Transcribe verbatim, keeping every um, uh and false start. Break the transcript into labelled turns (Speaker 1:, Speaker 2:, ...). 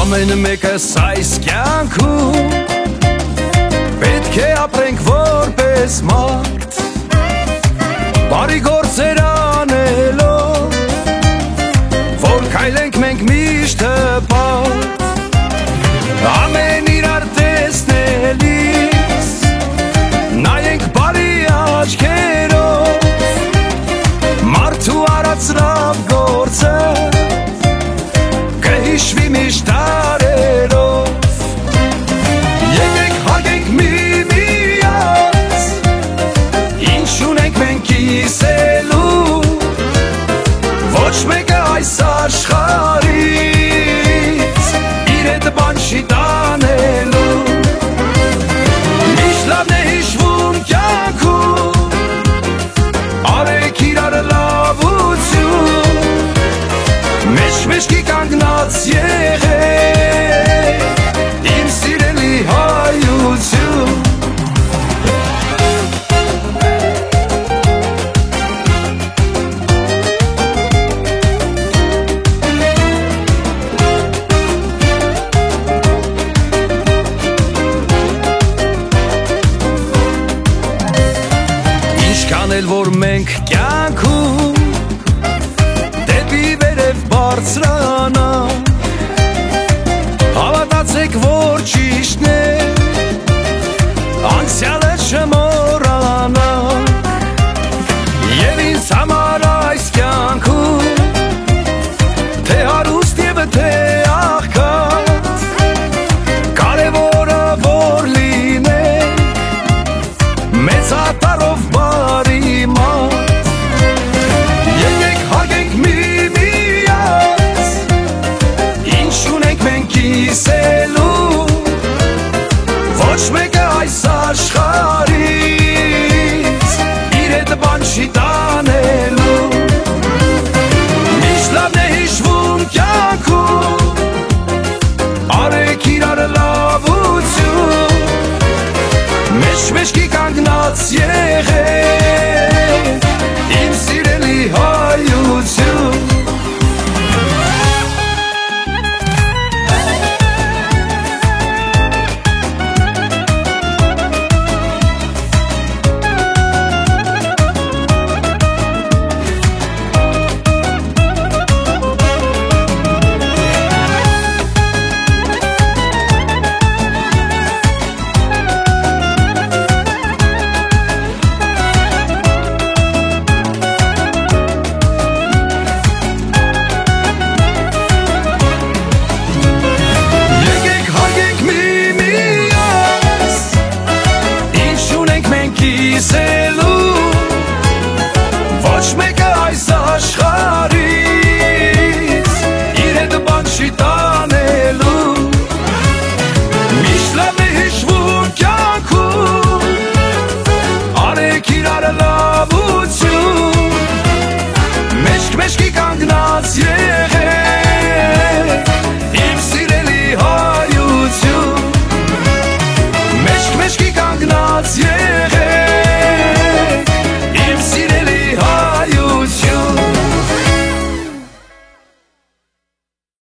Speaker 1: Ամեն մեկս այս կյանքում պետք է ապրենք որպես մարդ, բարի գործեր անելով, որ քայլենք մենք միշտ հպարտ, ամեն իրար տեսնելիս նայենք բարի աչքերով, մարդու արած լավ գործը կհիշվի միշտ տարերով, եկեք հարգենք միմյանց, ինչ ունենք մենք կիսելու, ոչ մեկը այս աշխարհից իր հետ բան չի տանելու, միշտ լավն է հիշվում կյանքում, արեք իրար լավություն, մեջմեջքի կանգնած եղեք, իմ սիրելի հայություն։ Ինչքան էլ որ մենք կյանքում դեպի վերև բարձրանանք, հավատացեք, որ ճիշտն է, անցյալը չմոռանանք, և ինձ համար այս կյանքում թե հարուստ և թե աղքատ, կարևորը որ լինենք մեծատառով բարի մարդ, եկեք հարգենք միմյանց, ինչ ունենք մենք կիսելու, ոչ մեկը այս աշխարհից իր հետ բան չի տանելու, միշտ լավն է հիշվում կյանքում, արեք իրար լավություն, մեջմեջքի կանգնած եղեք, իմ սիրելի հայություն։ Ոչ մեկը այս աշխարհից իր հետ բան չի տանելու, միշտ լավն է հիշվում կյանքում, արեք իրար լավություն, մեջք-մեջքի կանգնած եղեք, իմ սիրելի հայություն, մեջք-մեջքի կանգնած եղեք,